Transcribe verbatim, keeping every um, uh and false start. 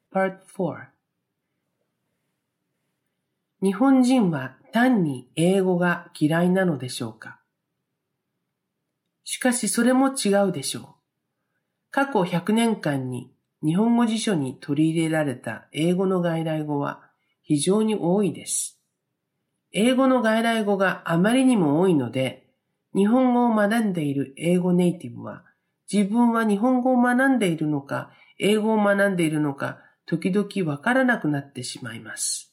Part フォー 日本人は単に英語が嫌いなのでしょうか？しかしそれも違うでしょう。過去ひゃくねんかんに日本語辞書に取り入れられた英語の外来語は非常に多いです。英語の外来語があまりにも多いので、日本語を学んでいる英語ネイティブは、自分は日本語を学んでいるのか、英語を学んでいるのか、時々わからなくなってしまいます。